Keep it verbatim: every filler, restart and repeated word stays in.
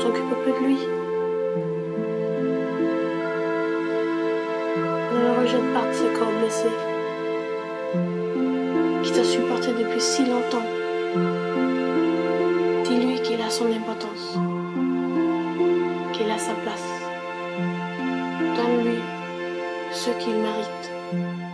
s'occupe un peu de lui. Ne le rejette pas ses corps blessés, qui t'a supporté depuis si longtemps. Dis-lui qu'il a son importance, qu'il a sa place. Donne-lui ce qu'il mérite.